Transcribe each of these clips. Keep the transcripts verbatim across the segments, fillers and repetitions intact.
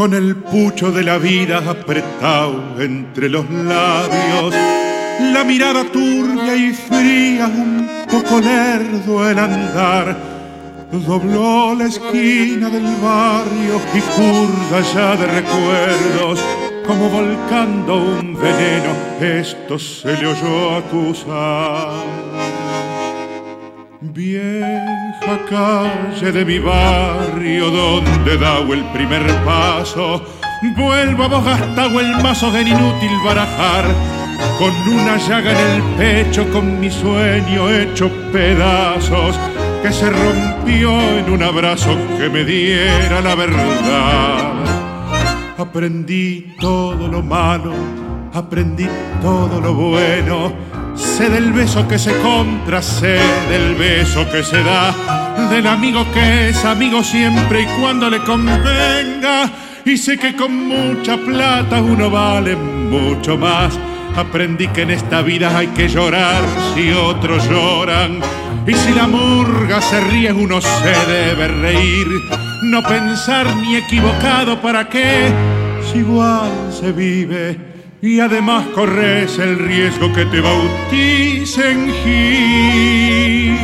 con el pucho de la vida apretado entre los labios, la mirada turbia y fría, un poco lerdo el andar, dobló la esquina del barrio y curda ya de recuerdos, como volcando un veneno, esto se le oyó acusar. Vieja calle de mi barrio donde dao el primer paso, vuelvo a vos gastado el mazo de inútil barajar, con una llaga en el pecho, con mi sueño hecho pedazos, que se rompió en un abrazo que me diera la verdad. Aprendí todo lo malo, aprendí todo lo bueno, sé del beso que se compra, sé del beso que se da, del amigo que es amigo siempre y cuando le convenga, y sé que con mucha plata uno vale mucho más. Aprendí que en esta vida hay que llorar si otros lloran, y si la murga se ríe uno se debe reír, no pensar ni equivocado para qué, si igual se vive y además corres el riesgo que te bauticen Gil.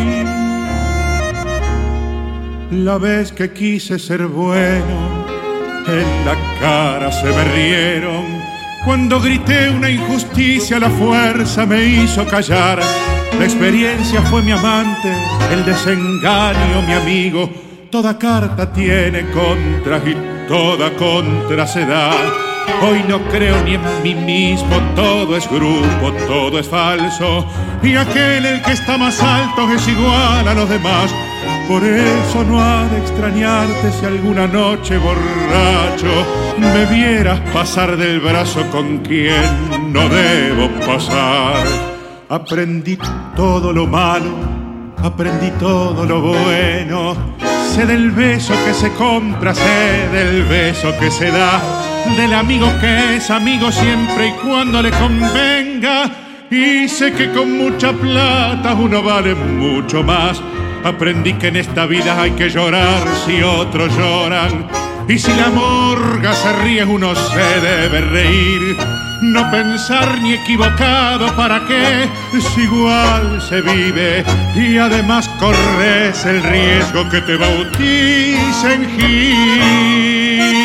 La vez que quise ser bueno, en la cara se me rieron. Cuando grité una injusticia, la fuerza me hizo callar. La experiencia fue mi amante, el desengaño mi amigo. Toda carta tiene contras y toda contra se da. Hoy no creo ni en mí mismo, todo es grupo, todo es falso. Y aquel el que está más alto es igual a los demás. Por eso no ha de extrañarte si alguna noche borracho me vieras pasar del brazo con quien no debo pasar. Aprendí todo lo malo, aprendí todo lo bueno, sé del beso que se compra, sé del beso que se da, del amigo que es amigo siempre y cuando le convenga, y sé que con mucha plata uno vale mucho más. Aprendí que en esta vida hay que llorar si otros lloran, y si la murga se ríe uno se debe reír, no pensar ni equivocado para qué, si igual se vive y además corres el riesgo que te bauticen Gil.